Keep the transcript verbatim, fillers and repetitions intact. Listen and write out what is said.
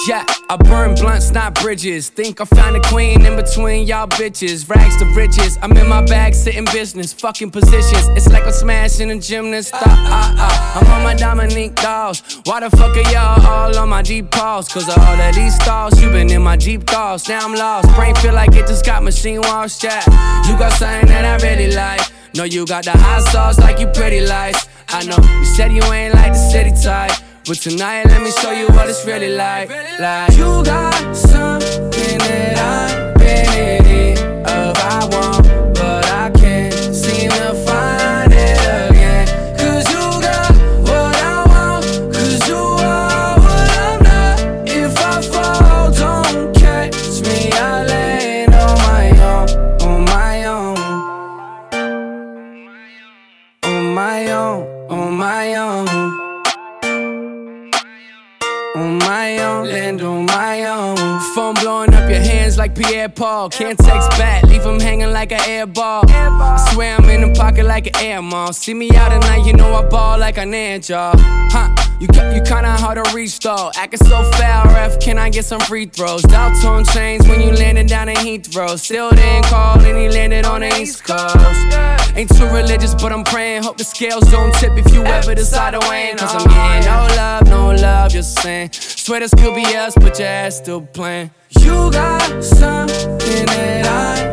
Yeah, I burn blunts, not bridges. Think I found a queen in between y'all bitches. Rags to riches, I'm in my bag, sitting business, fucking positions. It's like I'm smashing a gymnast. Ah, ah, ah. I'm on my Dominique dolls. Why the fuck are y'all all on my Jeep calls? Cause of all of these stalls, you been in my Jeep calls. Now I'm lost, brain feel like it just got machine washed. Yeah, you got something that I really like. Know you got the hot sauce like you pretty lights. I know you said you ain't like the city type, but tonight let me show you what it's really like. Like you got something that I've been in need of. I want, but I can't seem to find it again. Cause you got what I want, cause you are what I'm not. If I fall, don't catch me, I land on my own, on my own, on my own, on my own. On my own, land on my own. Phone blowing up your hands like Pierre Paul. Can't text back, leave him hanging like an air ball. I swear I'm in the pocket like an air mall. See me out at night, you know I ball like an ant, y'all. Huh, you, you kinda hard to reach though. Acting so foul, ref, can I get some free throws? Dial tone chains when you landing down in Heathrow. Still didn't call and he landed on the East Coast. Ain't too religious, but I'm praying. Hope the scales don't tip if you ever decide to win. Cause I'm getting no love, no love, just saying. Swear this could be us, but your ass still playing. You got something that I